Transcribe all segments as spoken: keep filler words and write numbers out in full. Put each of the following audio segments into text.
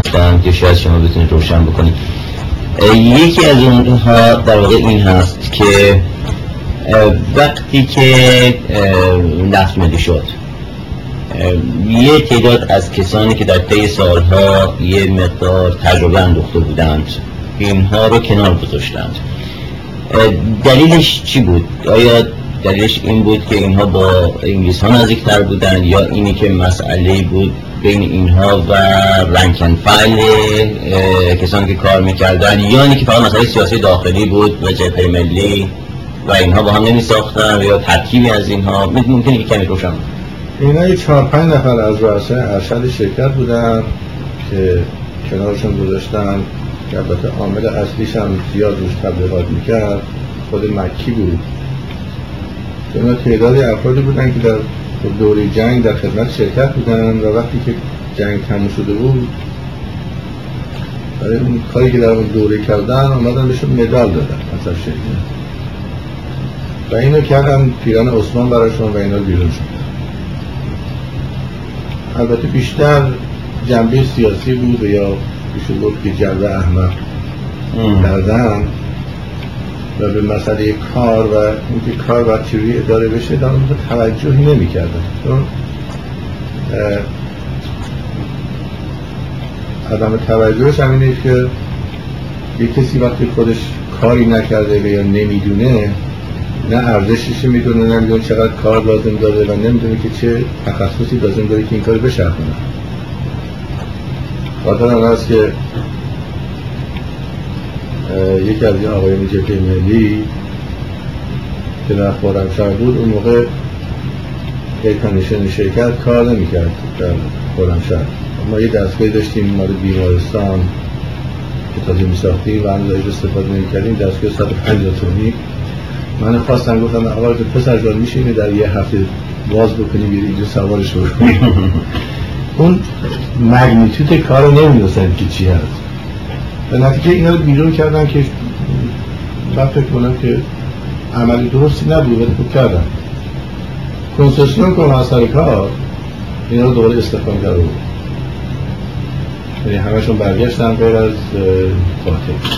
داشتن که شاید شما بتونید روشن بکنید. یکی از اونها در واقع این هست که وقتی که نفت ملی شد یه تعداد از کسانی که در طی سالها یه مقدار تجربه اندوخته بودند اینها رو کنار گذاشتند. دلیلش چی بود؟ آیا دلیلش این بود که اینها با انگلیس ها نزدیکتر بودند یا اینی که مسئله بود بین اینها و رنکن فایل کسانی که کار میکردن یا اینی که فقط مسئله سیاسی داخلی بود و جبهه ملی و اینها با هم نمی ساختن یا ترکیبی از اینها؟ ممکنه که کمی روشن بود. اینا یه چهار پنج نفر از رؤسای ارشد شرکت بودن که کنارشون گذاشتن که البته عامل اصلیش هم زیاد روش تبلیغات میکرد خود مکی بود. اینا تعدادی افرادی بودن که در دوره جنگ در خدمت شرکت بودن و وقتی که جنگ تموم شده بود برای اون کاری که در اون دوره کردن اومدن بهشون مدال دادن مثلا شرکت و اینو کردن پیران عثمان براشون و اینا بیرون شد. البته بیشتر جنبه سیاسی بود یا بیشتر گفت که جنبه احمق کردن و به مسئله کار و اینکه کار باید چجوری اداره بشه در اون توجهی نمی کردن. چون عدم توجهش هم اینه که یک کسی وقتی خودش کاری نکرده و یا نمیدونه نه ارزشش میدونه نه میدونه چقدر کار لازم داره و نمیدونه که چه تخصصی لازم داره که این کار بچرخونه. خاطر هم هست که یکی از این آقایان جبهه ملی که در خرمشهر بود اون موقع ایرکاندیشن شرکت کار نمی‌کرد در خرمشهر. ما یه دستگاه داشتیم مال بیمارستان که تازه می‌ساختیم و هنوز ازش استفاده نمی‌کردیم، دستگاه صد و پنجاه تونی. من خواستم گفتم آقا پسر جان میشه اینو در یه هفته باز بکنیم یه اینجا سوارش بکنیم. اون مگنیتود کار رو نمی‌دونستن که چی هست. به نتیجه اینا رو بیرون کردن که من فکر کنم که عملی درستی نبود ولی خوب کردن. کنسسیون کنم از سر کار اینا رو دوباره استخدام کرده بود. یعنی همشون برگشتن غیر از فاتح.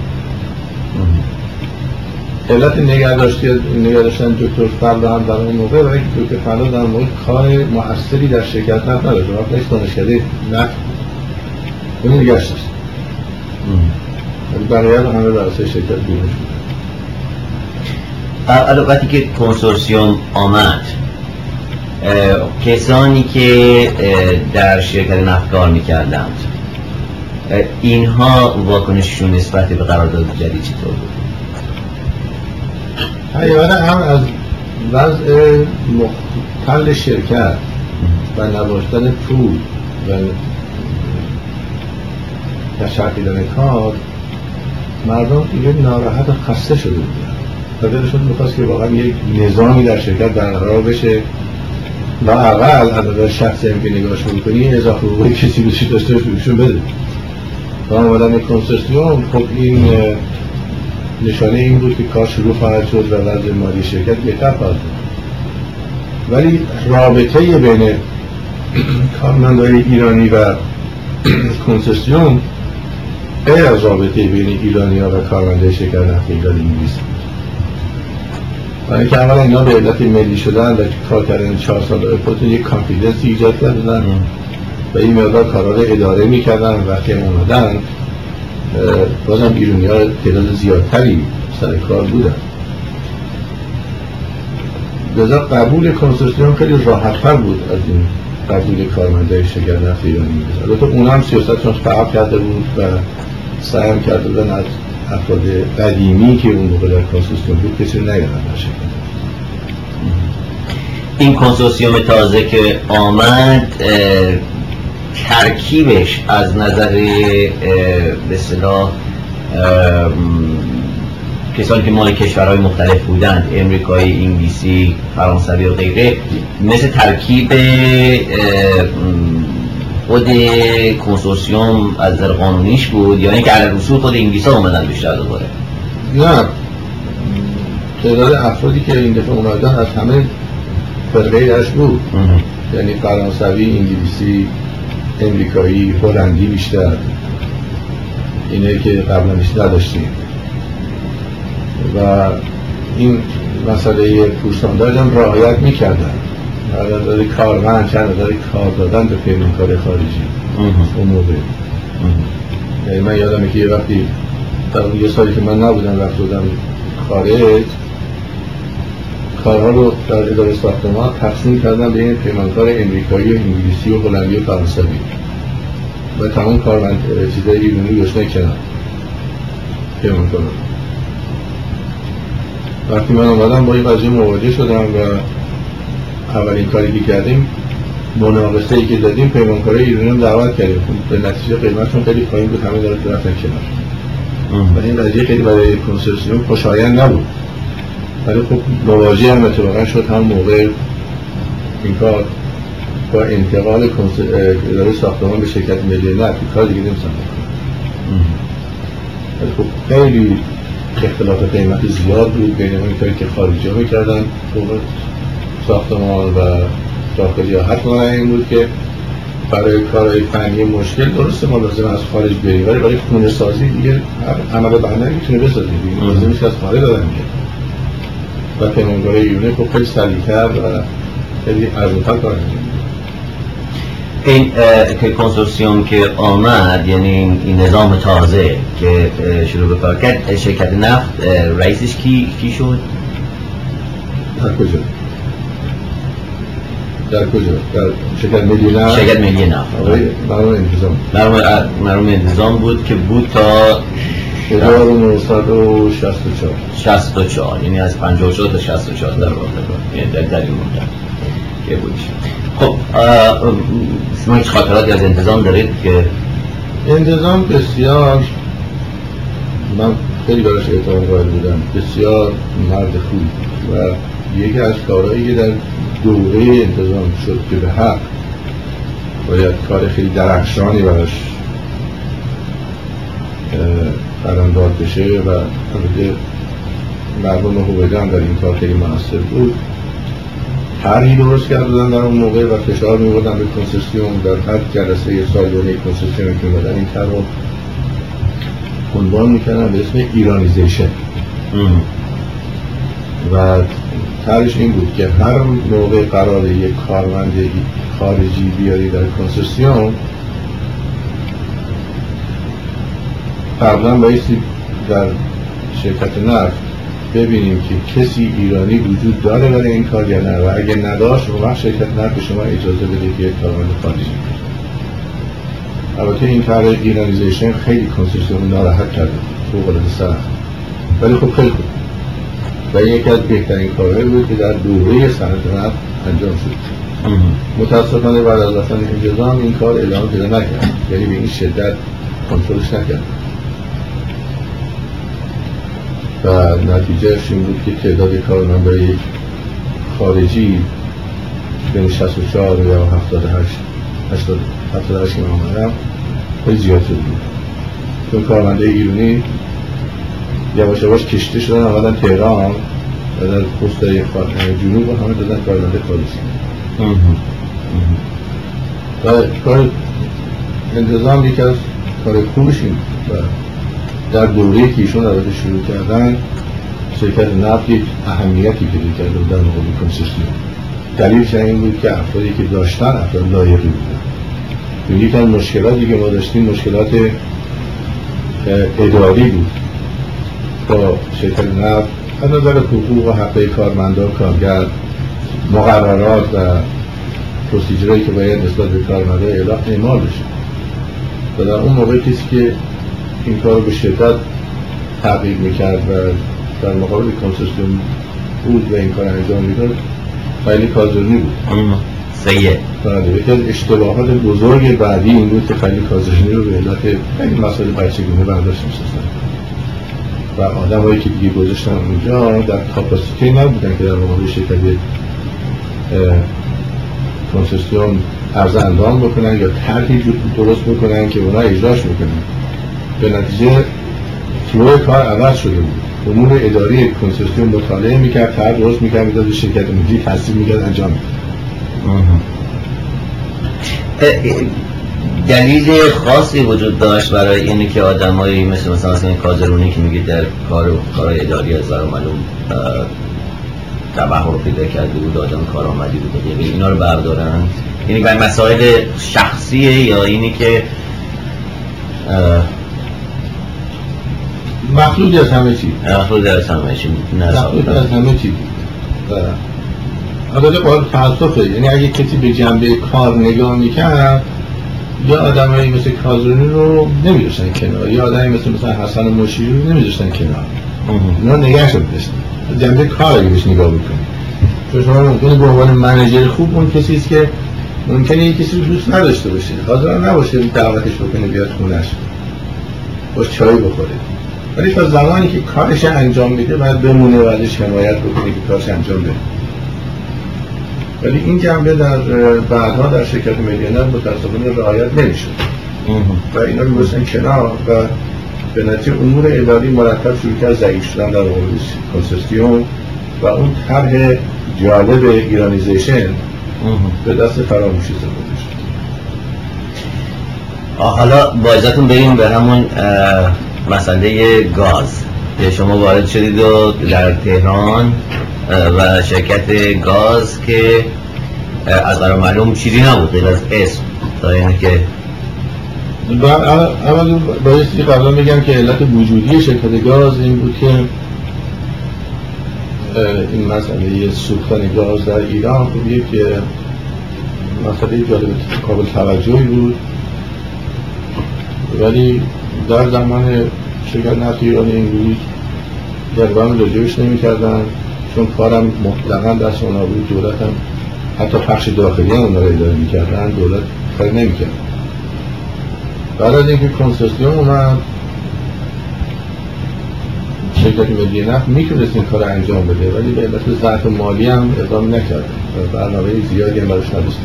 علت نگهداشتی نگهداشتن دکتر فردا هم در اون موقع برای که دکتر فردا در اون موقع کار مؤثری در شرکت نفت نداشت. وقتی دانشکده نفت اون نگهش داشت. برای همه رؤسای شرکت بیرون شد. وقتی که کنسورسیوم آمد کسانی که در شرکت نفت کار میکردند اینها واکنششون نسبت به قرارداد جدید چطور بود؟ حقیقتا هم از وضع مختل شرکت و نداشتن پول و تشکیلن کار مردم دیگه ناراحت و خسته شده بودن و دلشون میخواست که واقعا یک نظامی در شرکت برقرار بشه و اقل از نظر شخصی هم که نگاهش میکنی اضافه حقوقی کسی بشید داشته بهشون بده. و آمدن کنسورسیوم خب این نشانه این بود که کار شروع خواهد شد و وضع مالی شرکت بهتر خواهد بود. ولی رابطه بین کارمندان ایرانی و کنسورسیوم غیر از رابطه بین ایرانی‌ها و کارمندان شرکت نفت ایران انگلیس بود. برای اینکه اولا اینا به علت ملی شدن و کار کردن چهار سال خودتون یک کانفیدنسی ایجاد کردن و این مقدار کارها رو اداره می‌کردن. وقتی اومدن بازم ایرانی‌ها تعداد زیادتری سر کار بودن. لذا قبول کنسورسیوم خیلی راحت‌تر بود از این قبول کارمندای شرکت نفت ایران انگلیس. البته اونها هم سیاستشون فرق کرده بود و سعی کرده بودن از افراد قدیمی که اون موقع در کنسورسیوم بود کسی نگردن در شرکت. این کنسورسیوم تازه که آمد ترکیبش از نظر به اصطلاح کسانی که مال کشورهای مختلف بودند، امریکایی، انگلیسی، فرانسوی و غیره، مثل ترکیب خود کنسورسیوم از نظر قانونیش بود یا اینکه علی رسول خود انگلیس‌ها اومدن بیشتر دوباره؟ نه، تعداد افرادی که این دفعه اومدن از همه فرقه اش بود. یعنی فرانسوی، انگلیسی، امریکایی، هلندی بیشتر، اینه که قبلا بیشتر نداشتیم و این مسئله پورسانداژ هم رعایت میکردن. نظر کارمند چند نظر کار دادن به پیمانکار خارجی اون موقع. یعنی من یادمه که یه وقتی در یه سالی که من نبودم رفت بودم خارج، کارها رو در اداره ساختمان تقسیم کردن به این پیمانکار امریکایی و انگلیسی و هلندی و فرانسوی و تمام کارمند چیزای ایرانی گشنه کنن پیمانکار. وقتی من اومدم با این قضیه مواجه شدم و اولین کاری که کردیم مناقصه ای که دادیم پیمانکارای ایرانی هم دعوت کردیم، به نتیجه قیمتشون خیلی پایین بود، همه داره رفتن کنار و این قضیه خیلی برای کنسرسیوم خوشایند نبود. ولی خب مواجه هم اتفاقا شد هم موقع این کار با انتقال اداره ساختمان به شرکت ملی نفت کار دیگه نمی‌تونن بکنن. ولی خب خیلی اختلاف قیمت زیاد بود بین اون کاری که خارجی ها میکردن فوق ساختمان و داخلی ها. حتما این بود که برای کارهای فنی مشکل درسته ما لازم از خارج بریم، ولی برای خونه سازی دیگه عمل بنده میتونه بسازه دیگه، لازم نیست از خارج دادن میگه و پیمانکارای ایرانی خب خیلی سریع‌تر و خیلی ارزان‌تر کار می‌کنه. این که کنسورسیوم که آمد، یعنی این نظام تازه که شروع به کار کرد، شرکت نفت رئیسش کی کی شد؟ در کجا؟ در کجا؟ در شرکت ملی نفت؟ شرکت ملی نفت. آقای مرحوم انتظام. مرحوم مرحوم انتظام بود که بود تا هزار و نهصد و شصت و چهار. شصت و چهار، یعنی از پنجاه و چهار تا شصت و چهار در واقع، یعنی در در این مدت که بودش. خب شما هیچ خاطراتی از انتظام دارید که؟ انتظام بسیار، من خیلی براش احترام قائل بودم، بسیار مرد خوب و یکی از کارهایی که در دوره انتظام شد که به حق باید کار خیلی درخشانی براش قدم‌داد بشه و البته مرحوم هویدا هم در این کار خیلی موثر بود. طرحی درست کردن در اون موقع و فشار می‌آوردن به کنسرسیوم در هر جلسه یه سالیانه کنسرسیوم که اومدن این طرح رو عنوان می‌کردن به اسم ایرانیزیشن و طرحش این بود که هر موقع قراره یک کارمند خارجی بیاری در کنسرسیوم قبلا بایستی در شرکت نفت ببینیم که کسی ایرانی وجود داره برای این کار یا نه و اگه نداشت اون وقت شرکت نفت به شما اجازه بده که یک کارمند خارجی بیارید. البته این کار ایرانیزیشن خیلی کنسرسیوم ناراحت کرده، فوق العاده سخت، ولی خب خیلی خوب و این یکی از بهترین کارهایی بود که در دوره صنعت نفت انجام شد. متاسفانه بعد از رفتن انتظام این کار اعلام پیدا نکرد، یعنی به این شدت کنترلش نکرد و نتیجهش این بود که تعداد کارمندای یک خارجی بین شصت و چهار یا هفتاد و هشت هفتاد و هشت که من آمدم خیلی زیاد شد بود، چون کارمندای ایرانی یواش یواش کشته شدن آمدن تهران و در پست‌های جنوب همه دادن کارمنده خارجی و کار انتظام یکی از کار خوبش این و در دوره‌ای که ایشون البته شروع کردن شرکت نفت یک اهمیتی پیدا کرده بود در مقابل کنسرسیوم. دلیلش این بود که افرادی که داشتن افراد لایقی بودن. یکی از مشکلاتی که ما داشتیم مشکلات اداری بود با شرکت نفت از نظر حقوق و حقوق کارمندان، کارگر، مقررات و پروسیجرهایی که باید نسبت به کارمندان اعمال بشه و در اون موقع کسی که این کار رو به شدت تغییر میکرد و در مقابل کنسرسیوم بود و این کار انجام میداد خیلی کازرنی بود. سیه بله، یکی از اشتباهات بزرگ بعدی این بود که خیلی کازرنی رو به علت خیلی مسائل بچگونه برداشت می‌شدن و آدمایی که دیگه گذاشتن اونجا در کاپاسیتی نبودن که در مقابل شرکت کنسرسیوم عرض اندام بکنن یا طرحی درست بکنن که اونا اجراش بکنن. به نتیجه فلو کار عوض شده بود. امور اداری کنسرسیوم مطالعه میکرد، طرح درست میکرد، میداد به شرکت ملی تصدیق میکرد، انجام میکرد. دلیل خاصی وجود داشت برای اینی که آدمایی مثل مثلا مثلا کازرونی که میگید در کار و کارهای اداری از ظاهر معلوم تبحر رو پیدا کرده بود، آدم کارآمدی بود دیگه، اینا رو بردارن؟ یعنی برای مسائل شخصیه یا اینی که مخلوط از همه چی؟ مخلوط از همه چی مخلوط از همه چی البته باید تأسفه. یعنی اگه کسی به جنبه کار نگاه میکرد یا آدمایی مثل کازرونی رو نمیداشتن کنار، یا آدمی مثل مثلا حسن مشیری رو نمیداشتن کنار، اینا نگهش رو میداشتن جنبه کار اگه بهش نگاه بکنی. چون شما ممکنه به عنوان منیجر خوب اون کسی است که ممکنه یک کسی رو دوست نداشته باشه، حاضر نباشه دعوتش بکنه بیاد خونه‌اش باش چای بخوره، ولی تا زمانی که کارش انجام میده باید بمونه و ازش حمایت بکنه که کارش انجام بده. ولی این جنبه در بعدها در شرکت مدیانت متاسفانه رعایت نمیشد و اینا رو می‌گذاشتن کنار و به نتیجه امور اداری مرتب شروع کرد ضعیف شدن در مورد کنسرسیوم و اون طرح جالب ایرانیزیشن به دست فراموشی سپرده شد. حالا با اجازهتون بریم به همون مسئله گاز که شما وارد شدید و در تهران و شرکت گاز که از قرار معلوم چیزی نبود غیر از اسم، تا یعنی که اول بایستی قبلا میگم که علت وجودی شرکت گاز این بود که این مسئله سوختن گاز در ایران خب یک مسئله جالب قابل توجهی بود، ولی در زمان شرکت نفت ایران انگلیس اقدام راجعش نمی کردن چون کارم مطلقاً دست اونا بود. دولت هم حتی بخش داخلی هم اونا رو اداره می کردن، دولت کار نمی کرد. بعد از اینکه کنسرسیوم اومد شرکت ملی نفت میتونست این کار انجام بده ولی به علت ضعف مالی هم اقدام نکرد و برنامه زیادی هم براش نداشتن.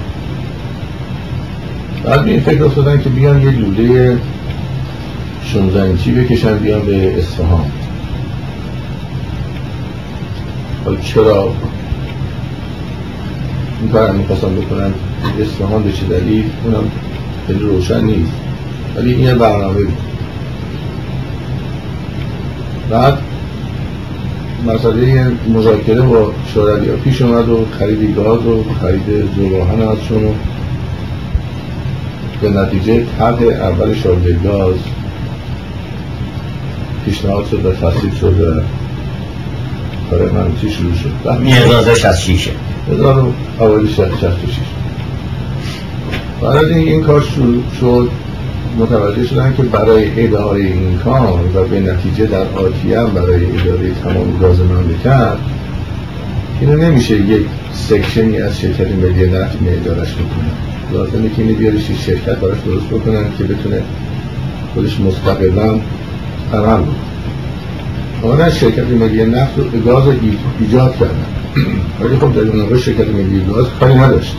بعد به این فکر افتادن که بیان یه لوله شانزده اینچی بکشن بیان به اصفهان. حالا چرا این کار هم میخواستن بکنن اصفهان به چه دلیل اونم خیلی روشن نیست، ولی این برنامه بود. بعد مسئله مذاکره با شوروی‌ها پیش اومد و خرید گاز و خرید ذوب‌آهن ازشون و به نتیجه طرح اول شارژ گاز پیشنهاد شد و تصویب شد و کار منوچی شروع شد. هزار و شصت و شش هزار اوایل شصت و شش. بعد از این این کار شروع شد متوجه شدن که برای اداره این کار و به نتیجه در آتی هم برای اداره تمام گاز مملکت اینو نمیشه یک سکشنی از شرکت ملی نفت ادارهش بکنه، لازمه که اینو بیارش شرکت براش درست بکنن که بتونه خودش مستقلاً عمل بکنه. آنها شرکت ملی نفت رو گاز رو ایجاد کردن ولی خب در اون موقع شرکت ملی گاز کاری نداشت.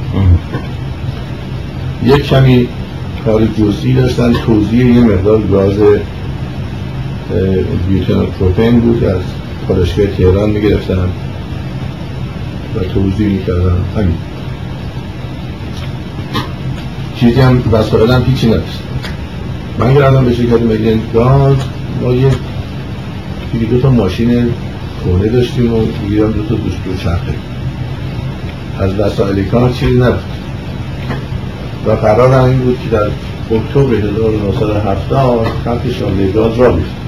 یک کمی کار جزئی داشتن، توزیع یه مقدار گاز بیوتن پروپین بود از پالایشگاه تهران میگرفتن و توزیع میکردن. همین چیزی هم وسایل هم هیچی نداشت. من گردم به شرکت ملی گاز ما یه دیگه دو تا ماشین خونه داشتیم و دیگه هم دو تا دوست دو چرخه. از وسایل کار چیزی نبود و قرار هم این بود که در اکتبر هزار و نهصد و هفتاد خط شانه گاز را بیفت.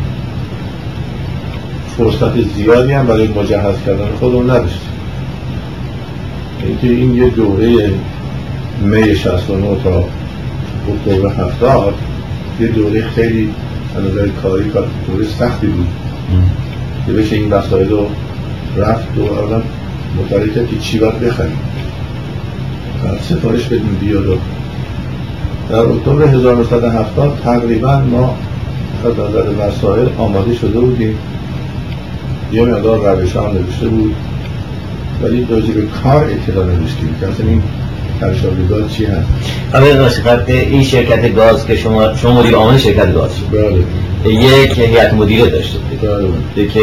فرصت زیادی هم برای مجهز کردن خودمون نداشت. اینکه این یه دوره می شصت و نه تا اکتبر هفتاد یه دوره خیلی از نظر کاری کار دوره سختی بود که بشه این وسایل رو رفت و اولا مطالعه کرد که چی باید بخریم بعد سفارش بدیم بیاد. در اکتبر هزار و نهصد و هفتاد تقریبا ما از نظر وسایل آماده شده بودیم، یه مقدار روش هم نوشته بود ولی راجع به کار اطلاع نداشتیم که اصلا این ترشابی گاز چی هست. آقای ناشیخت این شرکت گاز که شما شما مدیر عامل شرکت گاز شد. بله. یک هیئت مدیره داشته بله. که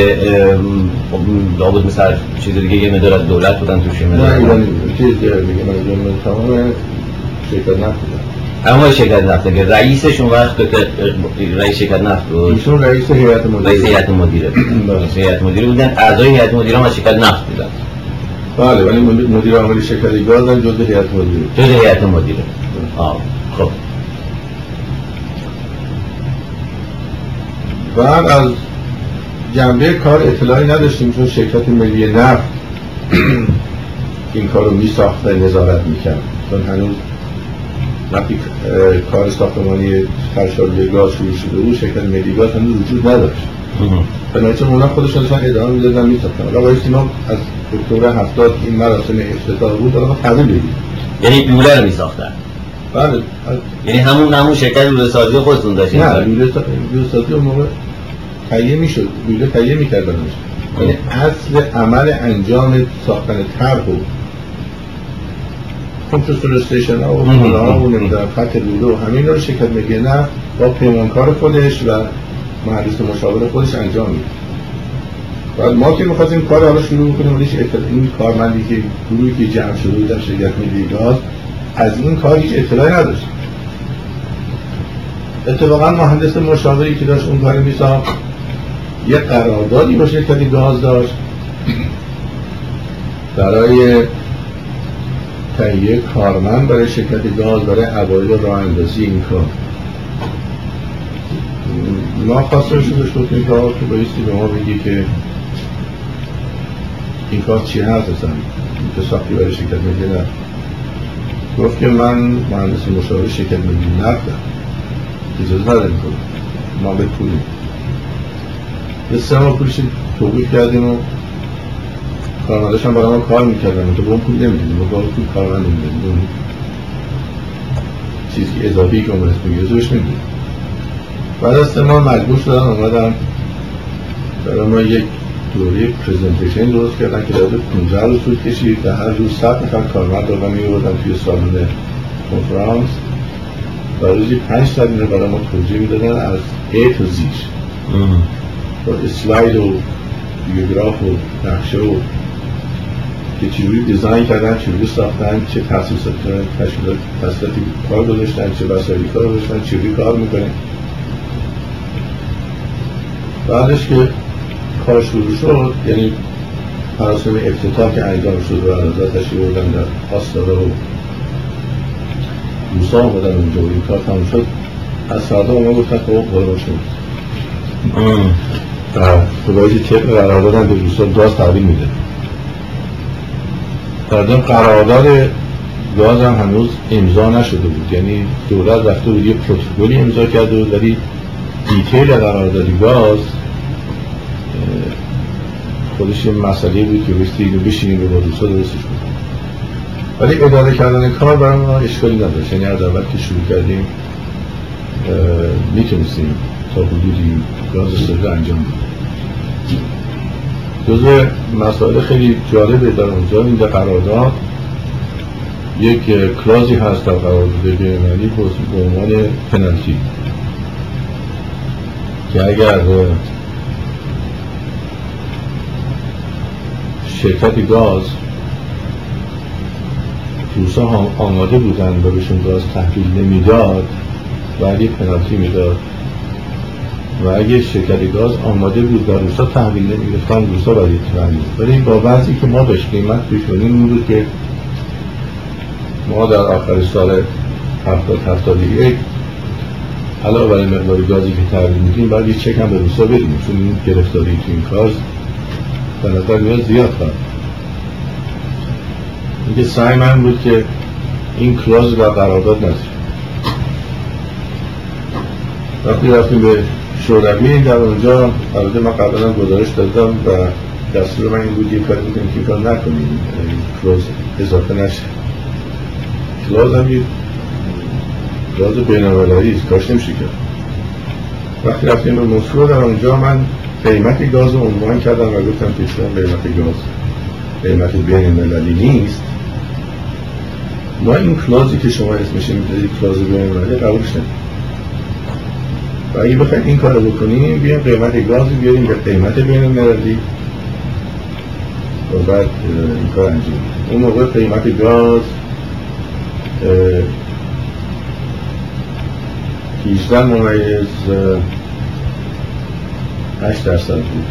لابد مثل چیز دیگه یه مقدار از دولت بودن توش. نه ایرانی چیز دیگه میگه من ایرانی تمام شرکت نفت بودن. اما شرکت نفت که رئیسش اون وقت رئیس شرکت نفت بود، ایشون رئیس هیئت مدیره رئیس هیئت مدیره رئیس هیئت مدیره بودن، اعضای هیئت مدیره هم از شرکت نفت بودن. بله، ولی مدیر عامل شرکت گاز هم جزء هیئت مدیره جزء هیئت مدیره. آه خب بعد از جنبه کار اطلاعی نداشتیم، چون شرکت ملی نفت این کار رو می ساخت و نظارت می کرد، چون هنوز وقتی کار ساختمانی خرشاری گاز شروع شده بود شرکت ملی گاز هنوز وجود نداشت. بنابراین اونا خودشون داشتن ادامه میدادن میساختن. حالا باید ما از اکتبر هفتاد این مراسم افتتاح بود دارم قبول بگیم، یعنی لوله رو میساختن. بله، یعنی همون همون شرکت لوله سازی خودتون داشتین؟ نه، لوله سازی اون موقع تهیه میشد، لوله تهیه میکردن، یعنی اصل عمل انجام ساختن طرح و کمپرسور استیشن ها و لوله ها و نمیدونم خط لوله و همین رو شرکت ملی نفت با پیمانکار خودش و مهندس مشاور خودش انجام میده. بعد ما که می‌خواستیم کار حالا شروع کنیم، ولی این کارمندی که گروهی که جمع شده بود در شرکت ملی گاز از این کار هیچ اطلاعی نداشت. اتفاقا مهندس مشاوری که داشت اون کار می‌ساخت یه قراردادی با شرکت گاز داشت برای تهیه کارمند برای شرکت گاز برای اوایل راه اندازی این کار. ما خواستم شده شد این کار که بایستی به ما بگی که این کار چی هست اصلا که ساختی برای شرکت ملی نفت. گفت که من مهندس مشاور شرکت ملی نفتم، اجازه نداریم کنم، ما به پولیم. یه سه ماه پولش توقیف کردیم و کارمنداش هم برای ما کار میکردن، تو با اون پول نمیدیم، ما با اون پول کارمند نمیدیم، چیزی که اضافی که اون رسمی گیرزوش نمیدیم. بعد از سه ماه مجبور شدن اومدن برای ما یک دوره پریزنتیشن درست کردن که داده پانزده روز طول کشید و هر روز صد نفر کارمند رو می‌آوردن توی سالن کنفرانس و روزی پنج ساعت اینو برای ما توضیح میدادن از A تا Z با اسلاید و دیاگراف و نقشه و که چجوری دیزاین کردن، چجوری ساختن، چه تأسیسات تشکیلات تأسیساتی کار گذاشتن، چه وسایلی کار گذاشتن، چجوری کار میکنه. بعدش که کار شروع شد، یعنی مراسم افتتاح که انجام شد و عرضات تشریف بردن در آستاده و روسا آمدن اونجا و این کار تمام شد، از فردا اونا گفتن خب قرار شد و باید طبق قراردادن به روسا گاز تحویل میده. فردا قرارداد گاز هم هنوز امضا نشده بود، یعنی دولت رفته بود یه پروتکلی امضا کرده بود ولی دیتیل قرارداد گاز خودش یه مسئله بود که بسید اینو بشینیم و با روسا درستش بود. ولی اداره کردن کار برای ما اشکالی نداشت، یعنی از اول که شروع کردیم میتونستیم تا حدودی گاز استفاده انجام بدیم. جزء مسائل خیلی جالبه در اونجا این در قرارداد یک کلازی هست در قرارداد بین‌المللی به عنوان پنالتی که اگر شرکت گاز روسا هم آماده بودن و بهشون گاز تحویل نمیداد و یه پنالتی میداد و اگه شرکت گاز آماده بود و روسا تحویل نمیگرفتن روسا باید تحویل. ولی با وضعی که ما بهش قیمت پیشونیم این بود که ما در آخر سال هفتاد هفتاد و یک علاوه بر مقدار گازی که تحویل میدیم باید یه چک هم به روسا بدیم، چون این گرفتاری تو این کار به نظر میاد زیاد کرد. اینکه سعی من بود که این کلاز را قرارداد نذاریم. وقتی رفتیم به شوروی در اونجا البته من قبلا هم گزارش دادم و دستور من این بود یه کاری بکنیم که کار نکنیم، کلاز اضافه نشه. کلاز هم یه کلاز بین‌المللی است، کاش نمیشه کرد. وقتی رفتیم به مسکو در اونجا من قیمت گاز رو عنوان کردم و گفتم که چون قیمت گاز قیمت بین‌المللی نیست، ما این کلازی که شما اسمش میذارید کلاز بین‌المللی قبولش نمی‌کنیم. و اگه بخواید این کارو بکنیم بیایم قیمت گاز رو بیاریم به قیمت بین‌المللی و بعد این کار انجام. اون موقع قیمت گاز هجده ممیز هشت درصد بود.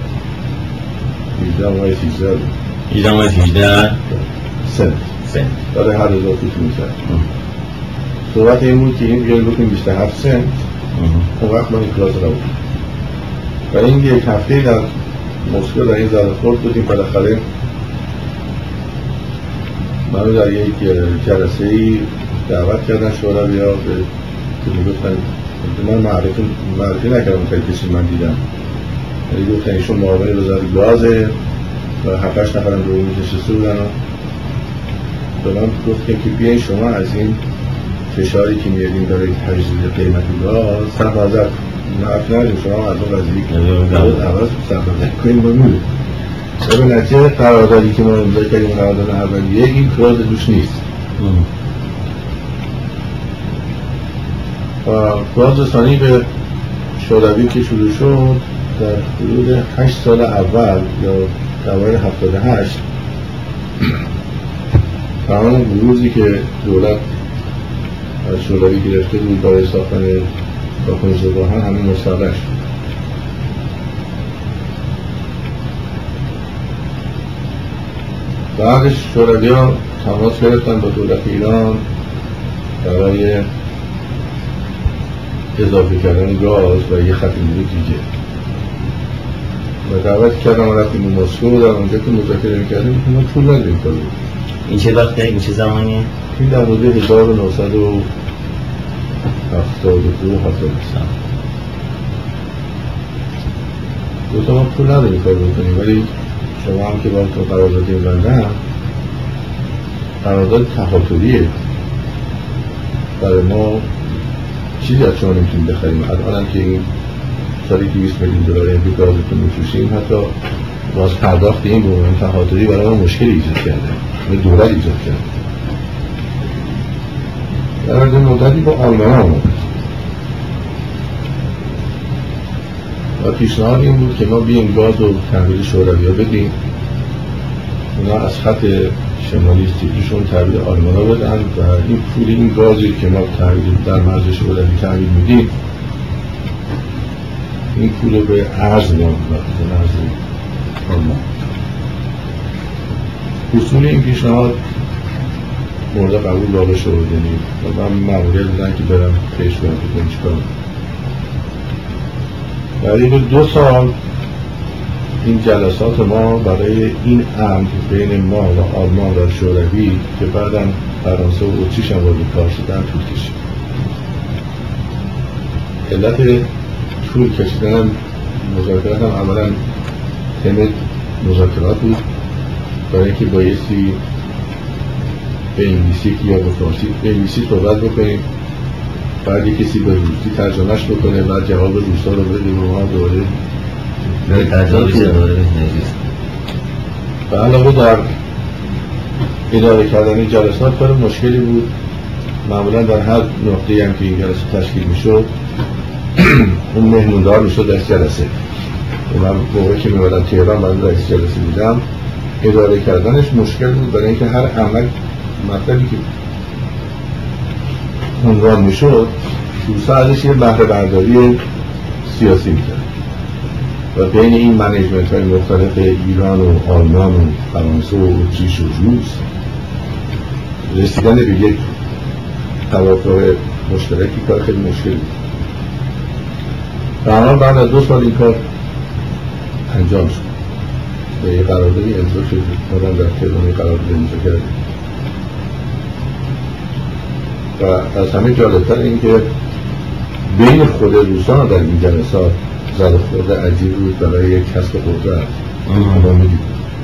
هجده ممیز هجده بود. هجده ممیز هجده سنت سنت برای هر هزار فوت می‌کرد. صحبت این بود که این بیاریم بکنیم بیست و هفت سنت. اون وقت ما این کلاس رو بود و این یک هفته در مسکو در این زدخورد بودیم. بالاخره من در یک جلسه ای دعوت کردن شوروی‌ها که میگفتن من معرفی معرفی نکردم خیلی کسی من دیدم، ولی گفتن ایشون معاون وزارت گازه و هفت هشت نفرم رو نشسته بودن و من گفتم که بیاین شما از این فشاری که میاریم برای تجدید قیمت گاز صرف نظر معرفی نداریم، شما از اون قضیه عوض صرف نظر کنیم بمونید. و به نتیجه قراردادی که ما امضا کردیم قرارداد اولیه این کلاز دوش نیست و کلاز رسانی به شوروی که شروع شد در حدود هشت سال اول یا اوایل هفتاد و هشت تمام بروزی که دولت از شوروی گرفته بود برای ساختن کارخانه زغال همه مستقر شد. بعدش شوروی‌ها تماس گرفتن با دولت ایران برای اضافه کردن گاز و یه خط نیروی دیگه و دعوت کردم و رفتیم به مسکو. در اونجا که مذاکره می‌کردیم ما پول نداریم کار بود. این چه وقته؟ این چه زمانیه؟ این در حدود هزار و نهصد و هفتاد و دو هفتاد و سه گفتم ما پول نداریم کار بکنیم، ولی شما هم که باید تو قرارداد این بندن قرارداد تخاطریه برای ما چیزی از شما نمیتونیم بخریم. الان هم که این سالی دویست میلیون دلار این گازتون میفروشیم حتی باز پرداخت این به عنوان تخاطری برای ما مشکل ایجاد کرده و دولت ایجاد کرده. در حد مدتی با آلمان آمد و پیشنهاد این بود که ما بیاییم گاز و تحویل شوروی ها بدیم، اونا از خط شمالی استیپیشون تحویل آلمان ها بدن و این پول این گازی که ما تحویل در مرز شوروی تحویل میدیم این پول رو به ارز ما بدن ارز آلمان. اصول این پیشنهاد مورد قبول واقع شد و من مأموریت دادن که برم پیش کنم که کنم چیکار بعد دو سال این جلسات ما برای این امر بین ما و آلمان و شوروی که بعداً فرانسه و اتریش هم وارد کار شدن طول کشید. علت طول کشیدن مذاکرات هم اولا تم مذاکرات بود برای اینکه بایستی به انگلیسی یا به فارسی به انگلیسی صحبت بکنیم، بعد یک کسی به روسی ترجمهش بکنه و جواب روسا رو بده و ما دوباره نه ترجمه بشه دوباره نجیست. و علاوه در اداره کردن جلسات کار مشکلی بود. معمولا در هر نقطه‌ای هم که این جلسه تشکیل میشد اون مهموندار میشد در جلسه. من موقعی که میمدم تهران من رئیس جلسه بودم اداره کردنش مشکل بود برای اینکه هر عمل مطلبی که عنوان میشد روسا ازش یه بهره برداری سیاسی میکرد و بین این منیجمنت های مختلف ایران و آلمان و فرانسه و اتریش و روس رسیدن به یک توافق مشترکی کار خیلی مشکل بود. در بعد از دو سال این کار انجام شد و یه قراردادی امضا شد. ما در تهران قرارداد امضا کردیم و از همه جالبتر این که بین خود روسان در این جلسات زد خورده عجیب بود برای یک کسب قدرت. ما میدید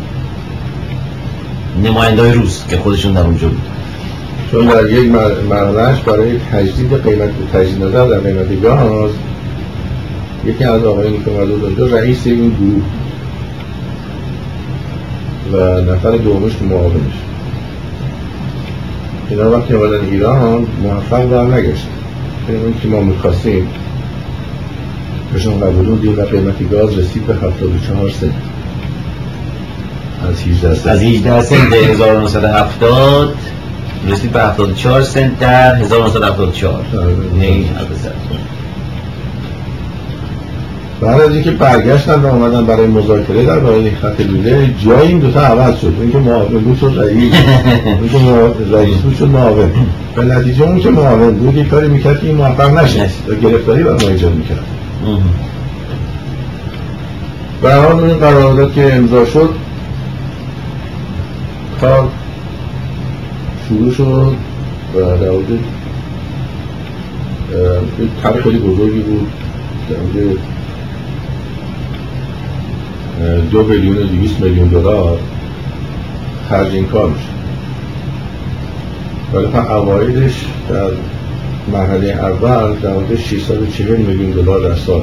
نمایندای روس که خودشون در اونجا بود چون در یک مرحلهش برای تجدید قیمت تجدید نظر در قیمت گاز یکی از آقایانی که اومده بود رئیس این گروه و نفر دومش معاونش. اینا وقتی اومدن ایران موفق بر نگشت. اون که ما می‌خواستیم بهشون قبولوندیم و قیمت گاز رسید به هفتاد و چهار سنت از هجده سنت از هجده سنت هزار و نهصد و هفتاد رسید به هفتاد و چهار سنت در هزار و نهصد و هفتاد و چهار. نه البته بعد از اینکه برگشتن و اومدن برای مذاکره در مورد این خط لوله، جای این دوتا عوض شد. اون که معاون بود شد رئیس، اون که رئیس بود شد معاون. به نتیجه اون که معاون بود یک کاری میکرد که این موفق نشه و گرفتاری بر ما ایجاد میکرد. به هر حال این قرارداد که امضا شد کار شروع شد و در واقع یک کار خیلی بزرگی بود. در واقع دو بیلیون و دویست میلیون دلار خرج این کار میشه. ولی خب اوایلش در مرحله اول در واقع ششصد و چهل میلیون دلار در سال،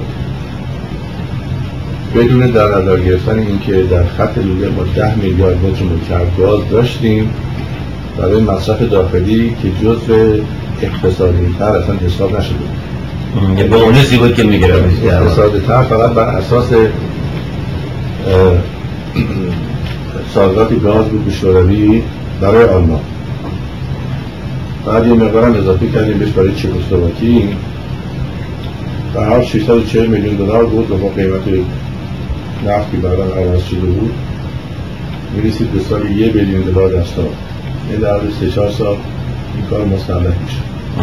بدون در نظر گرفتن اینکه در خط لوله ما ده میلیارد متر مکعب گاز داشتیم برای مصرف داخلی که جزء اقتصادی تر اصلا حساب نشده بود. یه بونسی بود که میگرفت. اقتصادی تر فقط بر اساس صادرات گاز بود به شوروی برای آلمان. بعد یه مقدارم اضافه کردیم بهش برای چکسلواکی. به هر ششصد و چهل میلیون دلار بود و با قیمت نفت که بعداً عوض شده بود میرسید به سال یک بیلیون دلار در سال. این در سه چهار سال این کار مستحلک میشه.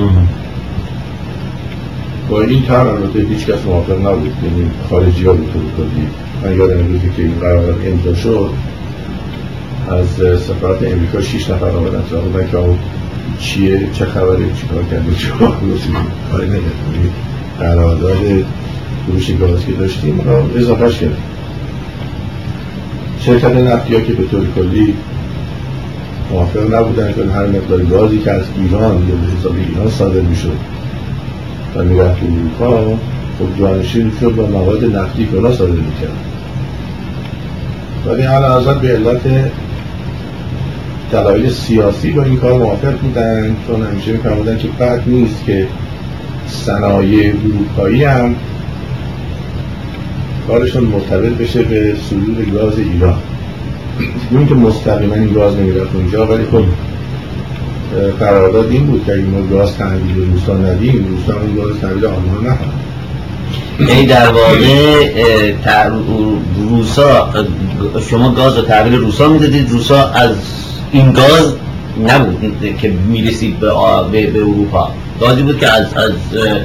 با این طرح البته هیچ کس موافق نبود، یعنی خارجی ها بود طور کلی. من یادم روزی که این قرارداد امضا شد از سفارت امریکا شش نفر آمدن سراغ من که آقا چیه، چه خبره، چی کار کردیم، چه کاری نگردیم، قرارداد فروش گاز که داشتیم را اضافهش کردیم. شرکت نفتی ها که به طور کلی موافق نبودن که هر مقدار گازی که از ایران یا به حساب ایران صادر میشد و میرفت اروپا خب جانشین شد و مواد نفتی که اونا صادر میکرد. ولی حالا ازاد به علت دلایل سیاسی با این کار موافق بودن، چون همیشه میفرمودن که بد نیست که صنایع اروپایی هم کارشون مرتبط بشه به صدور گاز ایران. این که مستقیما این گاز نمیرفت اونجا، ولی خب قرارداد این بود که اگه ما گاز تحویل روسا ندیم، روسا اون گاز تحویل آلمان نخواهد. یعنی در واقع روسا شما گاز رو تحویل روسا میدادید، روسا از این گاز نبود که میرسید به, به اروپا، گازی بود که از از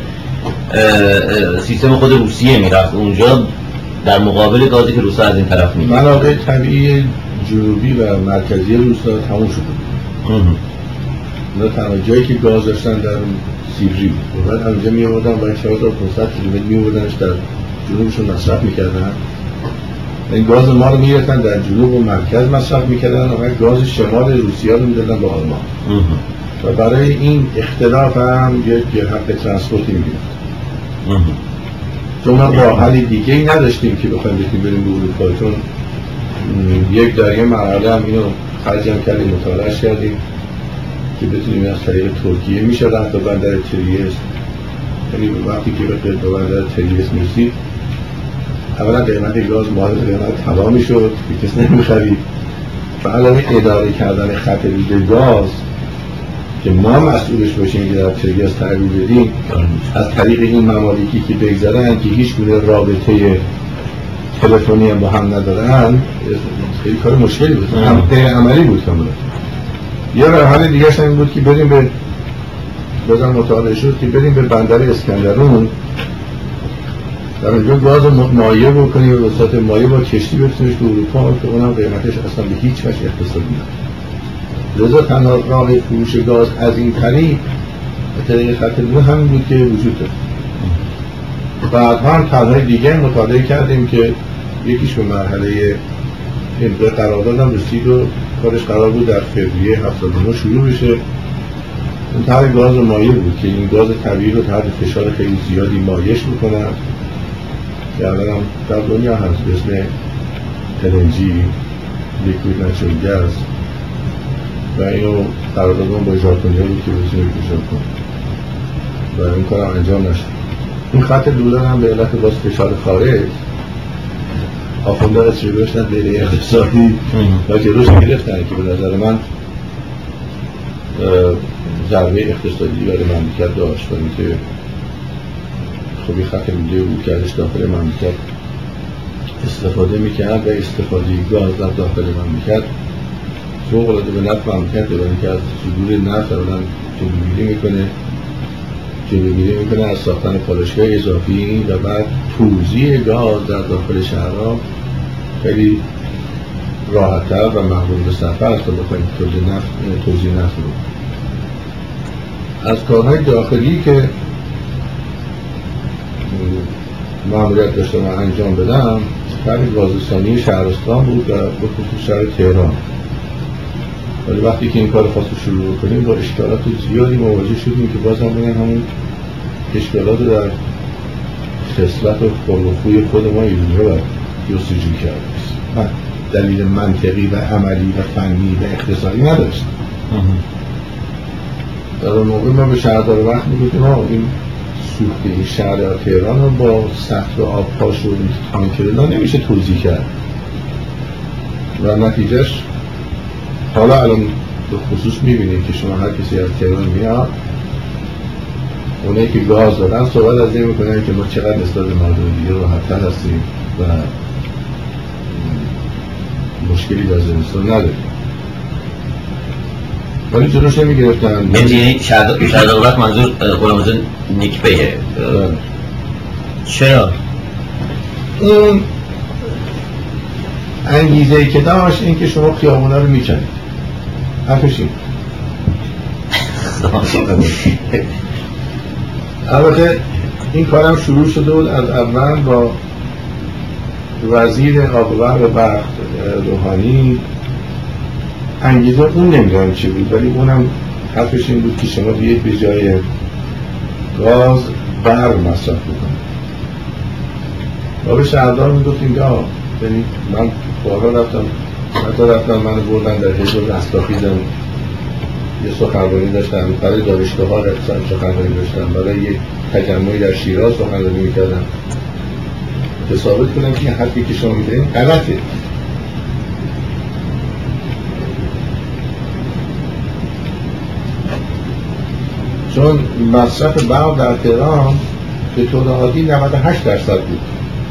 سیستم خود روسیه میرفت اونجا در مقابل گازی که روسا از این طرف میگه. منابع طبیعی جنوبی و مرکزی روسا تموم شده بود. اونا تنها جایی که گاز داشتن در سیبری بود. بعد اونجا می آوردن و چهار هزار و پانصد کیلومتر می آوردنش در جنوبشون مصرف میکردن. این گاز ما رو میگرفتن در جنوب و مرکز مصرف میکردن و گاز شمال روسیه رو میدادن به آلمان. و برای این اختلاف هم یک حق ترانسپورتی میگرفت. چون ما با حل دیگه ای نداشتیم که بخوایم بکنیم بریم به اروپا، چون یک در یه مرحله هم اینو خرجم کردیم، مطالعهش کردیم که بتونیم از طریق ترکیه میشه رفت به بندر تریست. یعنی وقتی که به بندر تریست میرسید اولا قیمت گاز مورد قیمت طلا میشد که کسی نمیخرید و علاوه اداره کردن خط لوله گاز که ما مسئولش باشیم که در تریست تحویل بدیم از طریق این ممالکی که بگذارن که هیچ گونه رابطه تلفنی هم با هم ندارن، خیلی کار مشکلی بود، هم غیر عملی بود کاملا. یه راه حل دیگه این بود که بریم به بازم مطالعه شد که بریم به بندر اسکندرون در اونجا گاز مایع بکنیم و وسط مایع با کشتی برسیمش به اروپا که اونم قیمتش اصلا به هیچ وجه اقتصادی نبود. لذا تنها راه فروش گاز از این طریق به طریق خط لوله همین بود که وجود داشت. بعد هم طرح‌های دیگه مطالعه کردیم که یکیش به مرحله امضای قرارداد هم رسید و کارش قرار بود در فوریه هفتاد و نه شروع بشه. اون طرح گاز مایع بود که این گاز طبیعی رو تحت فشار خیلی زیادی مایش میکنن که الان هم در دنیا هست به اسم ال ان جی لیکوید نچرال گاز و اینو قراردادمون با ژاپنیا بود که بتونیم اجرا کنیم و این کار هم انجام نشد. این خط لوله هم به علت باز فشار خارج آخونده از چه داشتن دیره اقتصادی و جلوش گرفتن که به نظر من ضربه اقتصادی برای مملکت داشت و اینکه خب خط میده بود که ازش داخل مملکت استفاده میکرد و استفاده گاز در داخل مملکت فوق العاده به نفع مملکت دارن که از صدور نفت اولا جلوگیری میکنه جلوگیری میکنه از ساختن پالایشگاه اضافی و بعد توزیع گاز در داخل شهرها خیلی راحت‌تر و محبوب به سفر است تا بخوایم توزیع نفت توزیع نفت رو. از کارهای داخلی که ماموریت داشتم و انجام بدم خرید گازرسانی شهرستان بود و به خصوص شهر تهران. ولی وقتی که این کار خاص رو شروع کنیم با اشکالات زیادی مواجه شدیم که بازم بگن همون اشکالات در خصلت و خلق و خوی خود ما ایرانی رو جستجو کردیم. دلیل منطقی و عملی و فنی و اقتصادی نداشت. در اون موقع ما به شهردار وقت میگفتیم ها این سوخته این شهر تهران رو با سطح آب پاش و تانکرلا نمیشه توزیع کرد و نتیجهش حالا الان به خصوص میبینید که شما هر کسی از تهران میاد اونایی که گاز دارن صحبت از این میکنن که ما چقدر نسبت به مردم دیگه راحت‌تر هستیم و مشکلی در زمستان نداریم. ولی جلوش نمیگرفتن. یعنی شهردار منظور غلامرضا نیکبیه. چرا؟ اون انگیزه‌ای که داشت این که شما خیابونا رو میکنید. حرفش این. البته این کارم شروع شده بود از اول با وزیر آب و برق روحانی. انگیزه اون نمیدونم چی بود ولی اونم حرفش این بود که شما بیایید به جای گاز برق مصرف بکنید. و به شهردار میگفتیم که آه یعنی من بارها رفتم حتی رفتم منو بردن در حزب رستاخیزم یه سخنرانی داشتم برای دانشگاه ها اقتصاد سخنرانی داشتم برای یک تجمعی در شیراز سخنرانی میکردم که ثابت کنم که این حرفی که شما میدین غلطه. چون مصرف برق در تهران به طور عادی نود و هشت درصد بود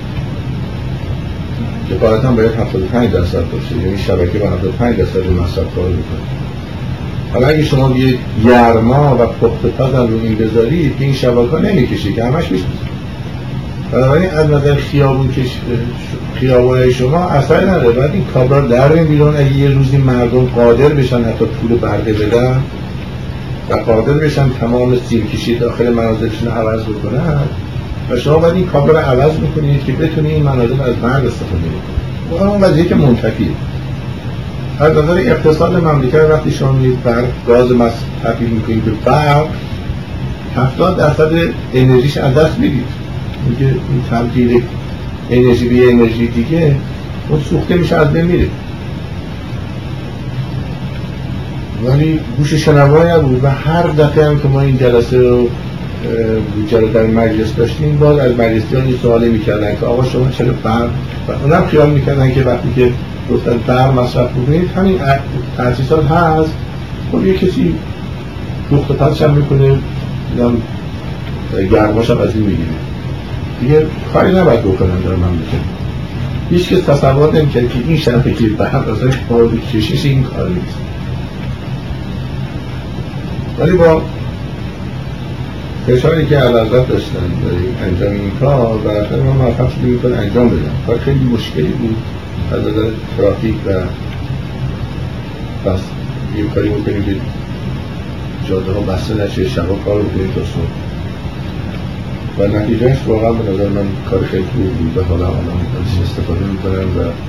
که قاعدتا باید هفتاد و پنج درصد باشه، یعنی شبکه با هفتاد و پنج درصد مصرف کار میکنه. حالا اگه شما یه گرما و پخت پز رو این بذارید که این شبکه نمیکشه که همش میشه. بنابراین از نظر خیابون کش خیابونای شما اثر نداره. بعد این کابرا در بیرون اگه یه روزی مردم قادر بشن حتی پول برقه بدن و قادر بشن تمام سیم کشی داخل منازلشون عوض بکنن و شما باید این کابل رو عوض بکنید که بتونید این منازل از برق استفاده بکنید. واقعا اون قضیه که منتفیه. از نظر اقتصاد مملکت وقتی شما میرید برق گاز مصرف تبدیل میکنید به برق هفتاد درصد انرژیش از دست میدید. میگه این تبدیل انرژی به انرژی دیگه اون سوخته میشه از بین میره. ولی گوش شنوایی نبود و هر دفعه هم که ما این جلسه رو جلسه در مجلس داشتیم باز از مجلسیان این سوالی میکردن که آقا شما چرا برق و اونم خیال میکردن که وقتی که گفتن برق مصرف بکنید همین تأسیسات هست خب یه کسی لخت پزش هم میکنه گرماش هم از این میگیره دیگه کاری نباید بکنن در مملکت. هیچ کس تصور نمیکرد که این شرطه که برق ازش مورد کشش این کار نیست. ولی با فشاری که علازت داشتن برای انجام این کار و اصلا ما موفق شدیم این کار انجام بدم. کار خیلی مشکلی بود از نظر ترافیک و بس یه کاری بکنیم که جاده ها بسته نشه شبا کار بکنیم تا صبح و نتیجهش واقعا به نظر من کار خیلی خوب بود و حالا الان ازش استفاده میکنم و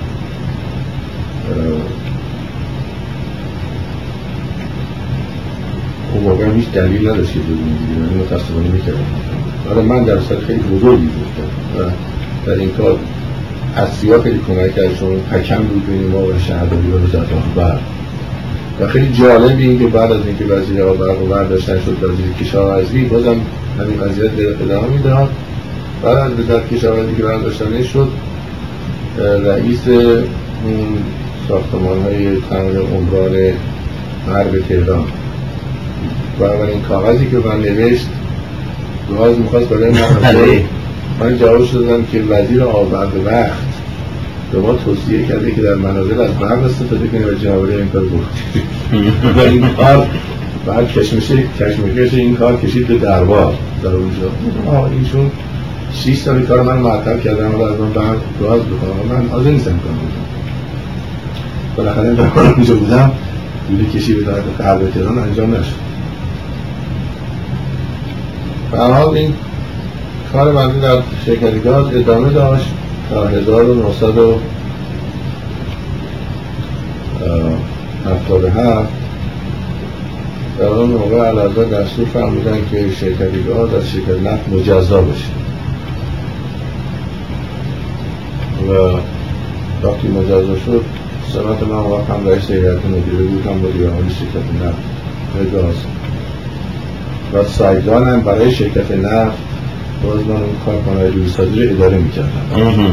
خب واقعا هیچ دلیل نداشت که بدون دیگه من متاسفانه میکردم. حالا من در سال خیلی بزرگی بودم و در این کار اصلیا خیلی کمک کرد چون حکم بود بین ما و شهرداری و وزارت آب و برق و خیلی جالب این که بعد از اینکه وزیر آب و برق برداشتن شد وزیر کشاورزی بازم همین وضعیت ادامه میداد. بعد از وزارت کشاورزی که برداشتنش شد رئیس اون ساختمان‌های تامین عمران غرب تهران و اولین کاغذی که من نوشت گاز میخواست برای من من جواب شدم که وزیر آبرد وقت به ما توصیه کرده که در منازل از برق استفاده کنیم و جوابه این کار بود و این کار بعد کشمشه کشمکش این کار کشید به دربار در اونجا. آه اینشون شیش سال کار من معطل کردن و از من برق گاز بکنم، من حاضر نیستم کنم بالاخره در کار اونجا بودم دولی کشی به طرف غرب تهران انجام نشد. برحال این کار بنده در شرکت گاز ادامه داشت تا هزار و نهصد و هفتاد و هفت. در اون موقع اعلیحضرت دستور فرمودن که شرکت گاز از شرکت نفت مجزا بشه و وقتی مجزا شد سمت من وقت هم رئیس هیئت مدیره بودم مدیر عامل شرکت نفت گاز و سایگانم برای شرکت نفت باز من اون کارخانه رویسازی رو اداره میکردم.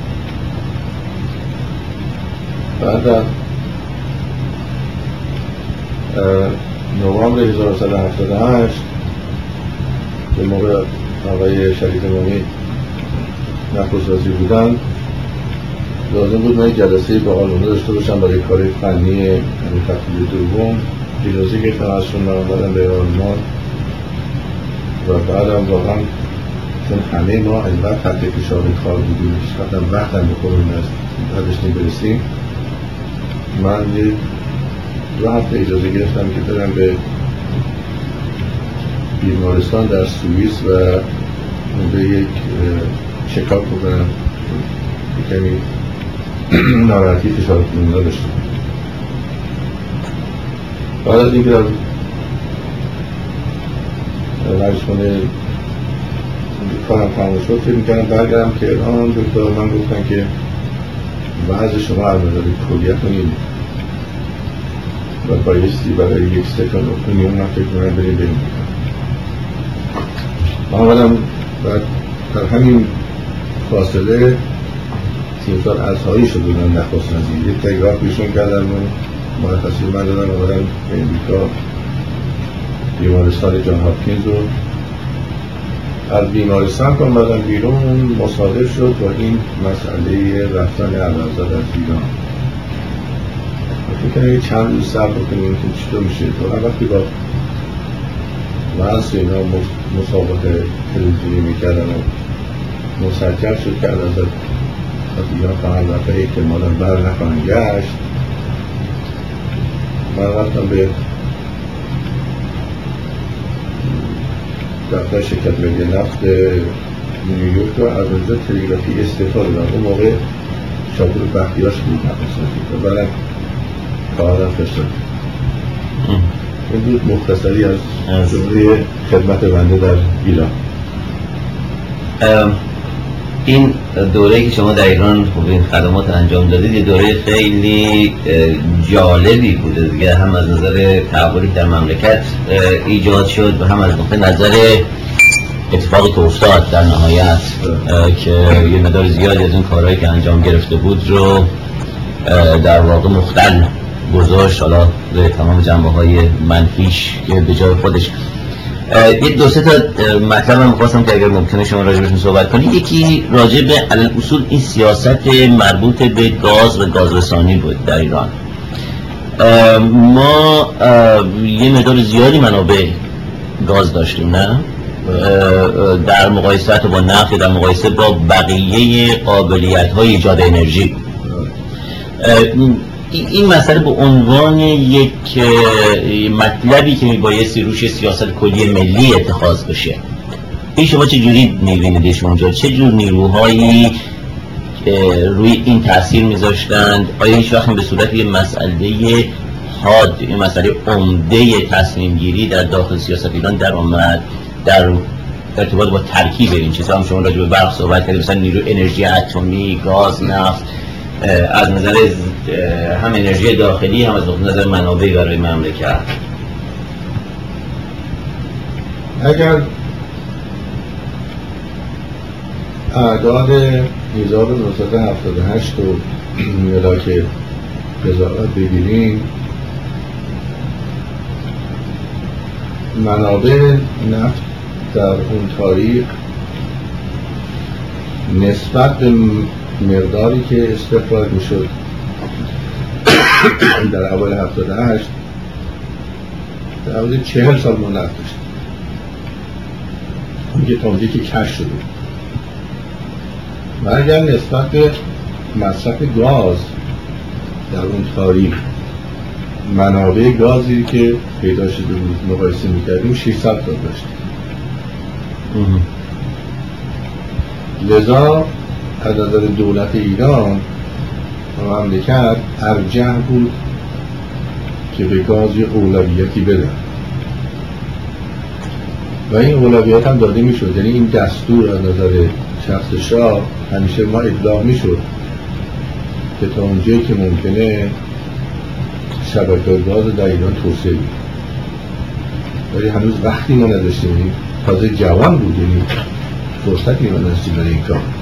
بعد در نوامبر هزار و سیصد و هفتاد و هشت به موقع آقای شریف امامی نخست وزیر بودن لازم بود من یک جلسه با آلمانده داشته باشم برای کار فنی همین تفصیل دوم. اجازه گرفتم ازشون من آمدم به آلمان و بعدم واقعا چون همه ما اینقدر تحت فشار کار بودیم هیچ وقت وقتم بخوریم از داشتیم برسیم. من یه دو هفته اجازه گرفتم که برم به بیمارستان در سوئیس و به یک چکاپ بکنم که کمی ناراحتی فشار خون داشتم. بعد از اینکه در ورزشخانه کارم تمام شد فکر می‌کردم برگردم که آن دکتر من گفتن که وضع شما از نظر کلیت اینه و بایستی برای یک سکن اپنیون من فکر کنم بریم بریم من آمدم و در همین فاصله تیم سال ازهایی شد بودن نخست وزیر یک تلگراف بیشون کردن من مرخصی من دادن آمدم به امریکا بیمارستان جان هاپکینز رو از بیمارستان که آمدم بیرون مصادف شد و این مسئله رفتن اعلیحضرت از ایران. فکر کنم یه چند روز صبر بکنیم که چطور میشه. تو وقتی با واسه اینا مسابقه تلویزیونی میکردن و مسجل شد که اعلیحضرت از ایران خواهند رفت احتمالا بر نخواهند گشت. من رفتم به دفتر شرکت ملی نفت نیویورک رو از اونجا تلگرافی استعفا دادم. اون موقع شاپور بختیاش بود نفساتی و بعد کارم فرستاد. این بود مختصری از جمله خدمت بنده در ایران. این دوره‌ای که شما در ایران این خدمات انجام دادید یه دوره خیلی جالبی بوده دیگه، هم از نظر تحولی در مملکت ایجاد شد و هم از نقطه نظر اتفاقی که افتاد در نهایت که یه مقدار زیادی از این کارهایی که انجام گرفته بود رو در واقع مختل گذاشت، حالا به تمام جنبه‌های منفیش که به جای خودش. یک دو سه تا مطلب من می‌خواستم که اگر ممکنه شما راجع بهشون صحبت کنید. یکی راجع به علل اصول این سیاست مربوط به گاز و گازرسانی بود در ایران. ما یه مقدار زیادی منابع گاز داشتیم نه؟ در مقایسه با نفت، در مقایسه با بقیه قابلیت‌های ایجاد انرژی. این مسئله به عنوان یک مطلبی که میبایستی روش سیاست کلی ملی اتخاذ بشه، این شما چه جوری میبینیدش اونجا؟ چه جور نیروهایی روی این تاثیر میذاشتند؟ آیا هیچ وقت به صورت یه مسئله حاد، این مسئله عمده تصمیم گیری در داخل سیاست ایران در آمد در ارتباط با ترکیب این چیزا؟ هم شما راجع به برق صحبت کردید، مثلا نیرو انرژی اتمی، گاز، نفت، از نظر هم انرژی داخلی هم از نظر منابع برای مملکت. اگر اعداد هزار و نهصد و هفتاد و هشت رو ملاک قضاوت بگیریم، منابع نفت در اون تاریخ نسبت به مقداری که استخراج میشد در اول هفتاد و هشت در حدود چهل سال ما نفت داشت، اون که تامجه که کش شده. و اگر نسبت به مصرف گاز در اون تاریخ منابع گازی که پیدا شده بود مقایسه میکردیم ششصد تا داشت. لذا از نظر دولت ایران و مملکت ارجح بود که به گاز یه اولویتی بدن و این اولویت هم داده میشد. یعنی این دستور از نظر شخص شاه همیشه ما ابلاغ میشد که تا اونجایی که ممکنه شبکه گاز در ایران توسعه بید، ولی هنوز وقتی ما نداشتیم، تازه جوان بود، یعنی فرصتی ما نداشتیم برای این کار.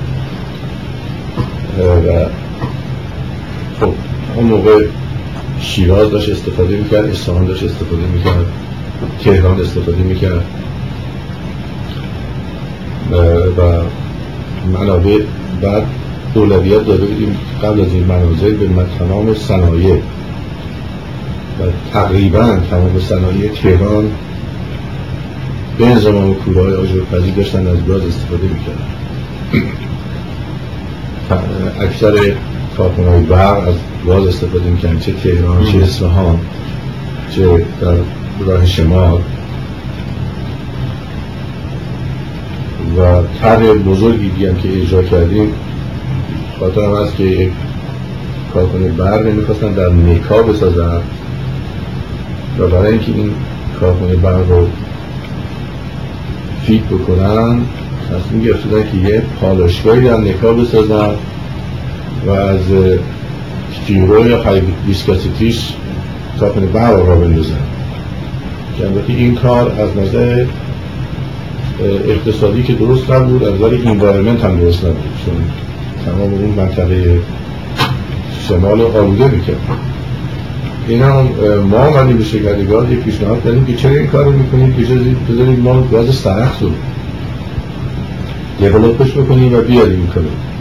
و خب اون موقع شیراز داشت استفاده میکرد، اصفهان داشت استفاده میکرد، تهران استفاده میکرد و منابع. بعد اولویت داده بودیم قبل از این منازل به تمام صنایع و تقریبا تمام صنایع تهران به انضمام کوره‌های آجرپزی داشتن از گاز استفاده میکردن. اکثر کارخانه‌های برق از گاز استفاده میکردن، چه تهران چه اصفهان چه در راه شمال. و طرح بزرگی دیگه که اجرا کردیم خاطرم هست که یک کارخانه برق می‌خواستن در نیکا بسازن و برای اینکه این کارخانه برق رو فیت بکنن تصمیم گرفتن که یه پالایشگاهی در نیکا بسازن و از فیورو یا خیلی دیسکاسیتیش کارخانه برق را بندازن که البته این کار از نظر اقتصادی که درست نبود، از نظر انوایرمنت هم درست نبود، چون تمام اون منطقه شمال آلوده میکرد. این هم ما آمدیم به شرکت گاز یک پیشنهاد کردیم که چرا این کار رو میکنیم که بذاریم ما گاز سرخ رو دیولوپش بکنیم و بیاریم کنیم. و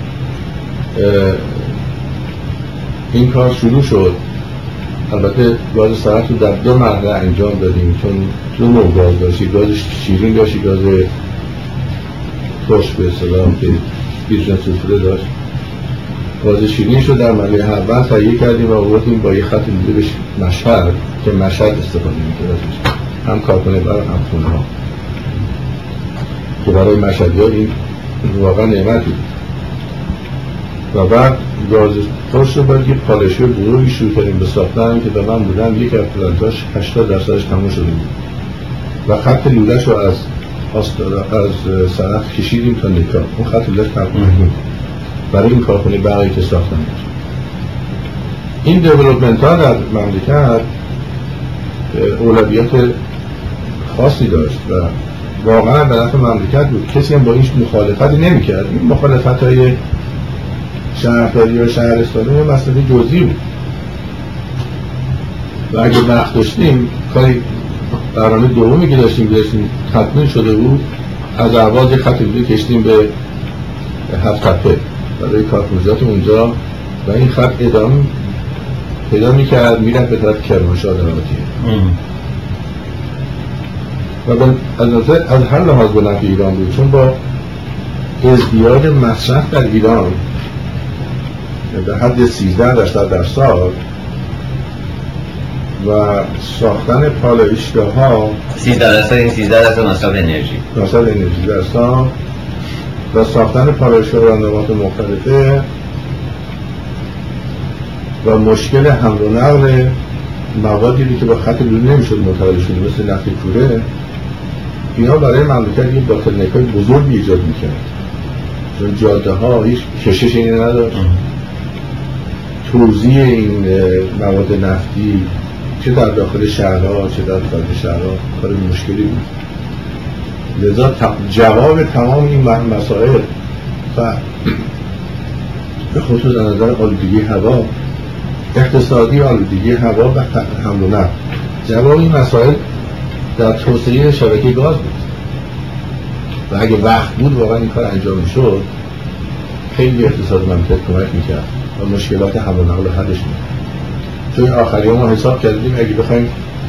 این کار شروع شد. البته گاز سرخ رو در دو مرحله انجام دادیم، چون دو نوع گاز داشت، گاز شیرین داشت، گاز ترش به اصطلاح که هیدروژن سولفوره داشت. گاز شیرین شد در مرحله اول تهیه کردیم و آوردیم با یه خط دیگه به مشهد که مشهد استفاده می‌کرد، هم کارخانه برق هم خونه‌ها، که برای مشهدی‌ها این واقعا نعمتی. و بعد گاز ترش رو باید یه پالایشگاه بزرگی شروع کردیم به ساختن که به من بودم یک از پلانتاش هشتاد درصدش تموم شده بود و خط لوله‌ش رو از از سرخ کشیدیم تا نیکا. اون خط لوله‌ش تموم بود برای این کارخانه برقی که ساختن. این دیولپمنت ها در مملکت اولویت خاصی داشت و واقعا به نفع مملکت بود. کسی هم با این مخالفتی نمی‌کرد. این مخالفت‌های شهرداری یا شهرستانی یا مسئله جزئی بود و اگه وقت داشتیم کاری برنامه دومی که داشتیم داشتیم تکمیل شده بود، از اهواز یک خط دیگه کشیدیم به هفت تپه برای کارخانجات اونجا و این خط ادامه پیدا میکرد میرفت به طرف کرمانشاه دراتی و از نظر از هر لحاظ به نفع ایران بود، چون با ازدیاد مصرف در ایران به حد سیزده درصد در سال و ساختن پالایشگاه ها سیزده درصد این سیزده درصد مصرف انرژی مصرف انرژی در سال و ساختن پالایشگاه راندمات مختلفه و مشکل حمل و نقل موادی که با خط لوله نمیشد منتقل شد مثل نفت کوره، اینا برای مملکت یه باطلنک‌های بزرگی ایجاد میکرد، چون جاده ها هیچ کشش اینه نداشت. توزیع این مواد نفتی چه در داخل شهرها چه در خارج شهرها کار مشکلی بود. لذا جواب تمام این مسائل و به خصوص از نظر آلودگی هوا، اقتصادی آلودگی هوا و حمل و نقل، جواب این مسائل در توسعه شبکه گاز بود و اگه وقت بود واقعا این کار انجام میشد خیلی اقتصاد مملکت کمک میکرد و مشکلات حمل و نقل رو حلش میکرد. چون آخری ما حساب کردیم اگه بخوایم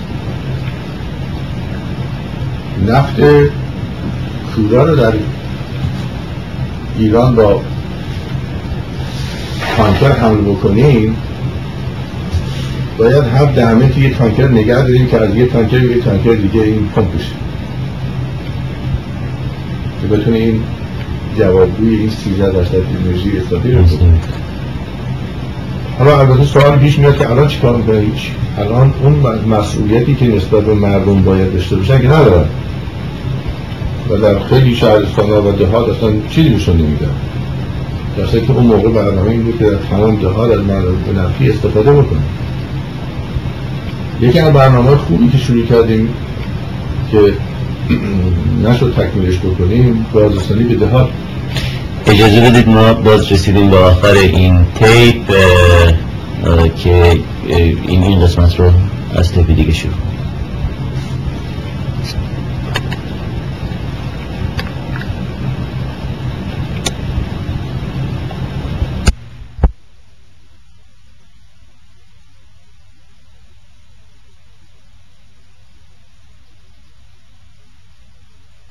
نفت کورا رو در ایران با تانکر حمل بکنیم باید هر دهمه توی یه تانکر نگه داریم که از یه تانکر به یه تانکر دیگه این پمپ بشه که بتونه این جوابگوی این سیزده درصد انرژی اضافی رو بکنه. حالا البته سوال پیش میاد که الان چیکار میکنه؟ هیچ. الان اون مسئولیتی که نسبت به مردم باید داشته باشن که ندارن و در خیلی شهرستان‌ها و دهات اصلا چیزی بهشون نمیدن، درسته که اون موقع برنامه این بود که در تمام دهات از مردم به نفعی استفاده بکنن. یکی از برنامه خوبی که شروع کردیم که نشد تکمیلش بکنیم بازرسانی به دهات. اجازه بدید ما باز رسیدیم به آخر این تیپ که این این قسمت رو از تیپ دیگه شروع